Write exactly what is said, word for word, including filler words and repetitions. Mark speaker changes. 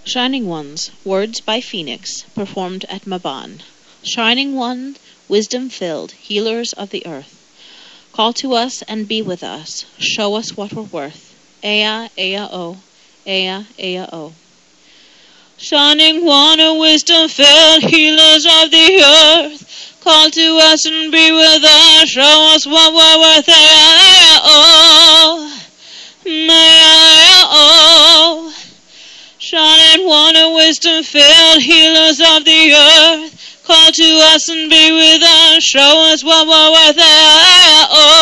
Speaker 1: Shining Ones, words by Phoenix, performed at Maban. Shining One, wisdom-filled, healers of the earth, call to us and be with us, show us what we're worth. Ea, Ea, O, Ea, Ea, O. Shining One, a wisdom-filled, healers of the earth, call to us and be with us, show us what we're worth. Ea, Ea, O, Ea, Ea, O. Shining One, a wisdom-filled, healers of the earth, call to us and be with us, show us what we're worth. Ea, Ea, O.